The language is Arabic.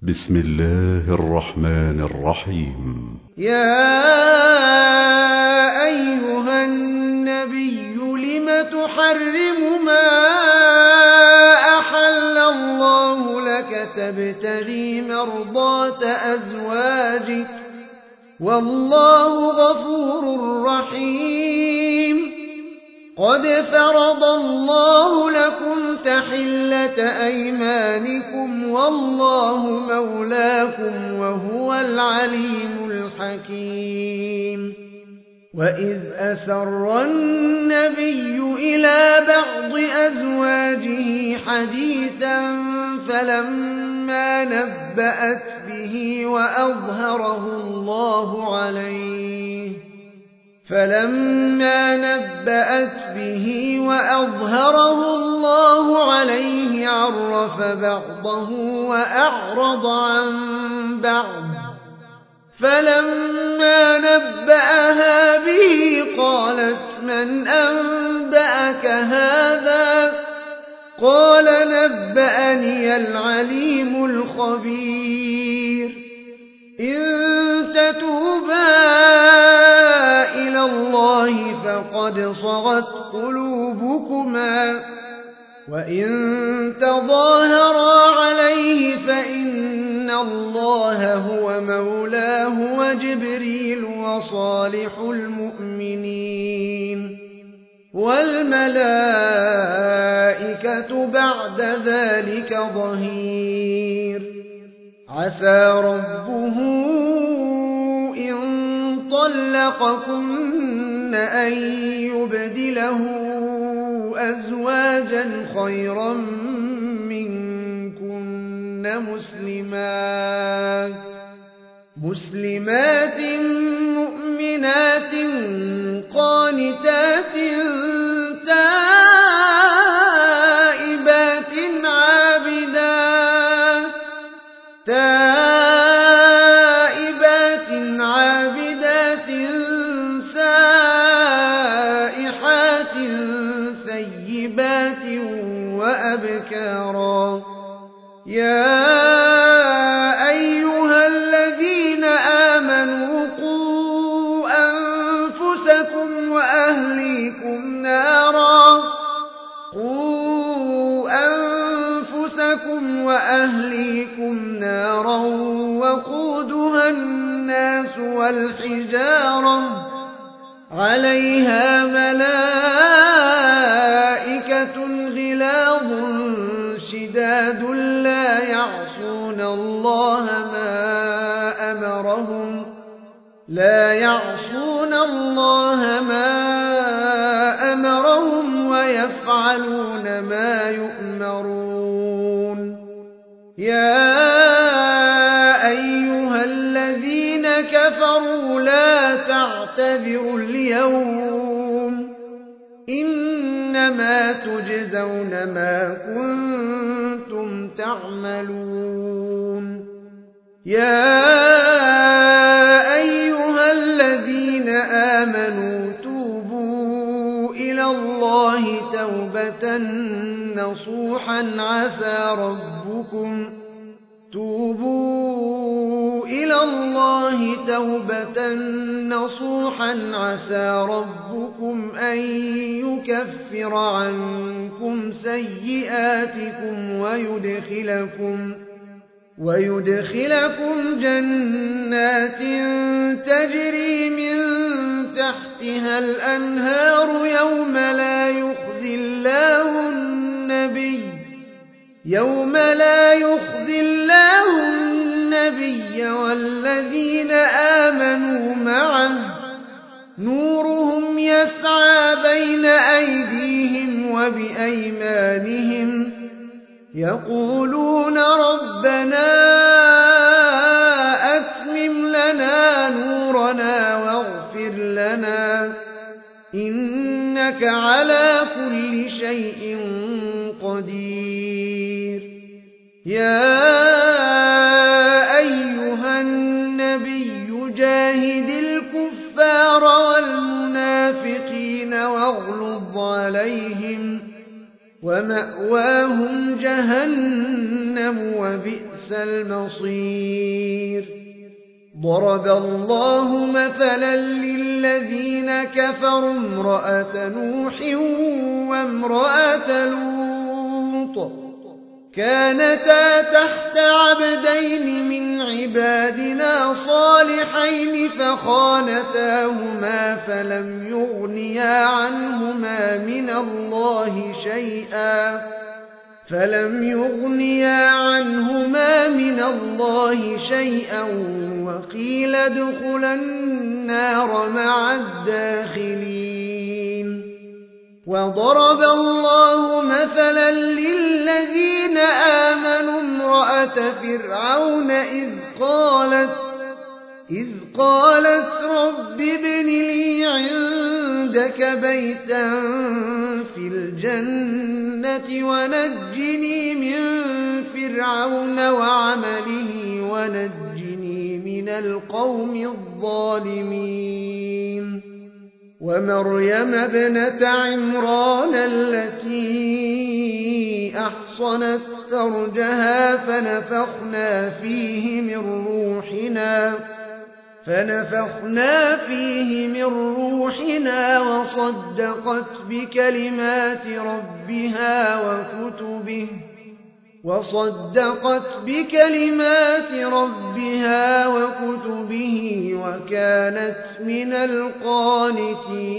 بسم الله الرحمن الرحيم. يا أيها النبي لم تحرم ما أحل الله لك تبتغي مرضات أزواجك والله غفور رحيم. قد فرض الله لكم تحلة أيمانكم والله مولاكم وهو العليم الحكيم. وإذ أسر النبي إلى بعض أزواجه حديثا فلما نبأت به وأظهره الله عليه عرف بعضه وأعرض عن بعض. فلما نبأها به قالت من أنبأك هذا؟ قال نبأني العليم الخبير. إن تتوبا إلى الله فقد صغت قلوبكما وإن تظاهرا عليه فإن الله هو مولاه وجبريل وصالح المؤمنين والملائكة بعد ذلك ظهير. عسى ربه إن طلقكن أن يبدله أزواجا خيرا منكن مسلمات مؤمنات قانتات تائبات عابدات سائحات ثيبات وأبكارا. يا أيها الذين آمنوا قوا أنفسكم وأهليكم نارا وقودها الناس والحجارة عليها ملائكة غلاظ شداد لا يعصون الله ما أمرهم ويفعلون ما يؤمرون. يا أيها الذين كفروا لا تعتذروا اليوم إنما تجزون ما كنتم تعملون. يا أيها الذين آمنوا توبوا إلى الله توبة نصوحا عسى ربكم أن يكفر عنكم سيئاتكم ويدخلكم جنات تجري من تحتها الأنهار يوم لا يخزي الله النبي والذين آمنوا معه نورهم يسعى بين أيديهم وبأيمانهم يقولون ربنا أتمم لنا نورنا واغفر لنا إنك على كل شيء قدير. يا أيها النبي جاهد الكفار والمنافقين واغلظ عليهم ومأواهم جهنم وبئس وبئس المصير ضرب الله مثلا للذين كفروا امرأة نوح وامرأة لوط كانتا تحت عبدين من عبادنا صالحين فخانتاهما فلم يغنيا عنهما من الله شيئا وقيل ادخلا النار مع الداخلين وضرب الله مثلا للذين آمنوا امرأة فرعون إذ قالت رب ابن لي عندك بيتا في الجنة ونجني من فرعون وعمله ونجني من القوم الظالمين ومريم ابنة عمران التي أحصنت فرجها فنفخنا فيه من روحنا وصدقت بكلمات ربها وكتبه وكانت من القانتين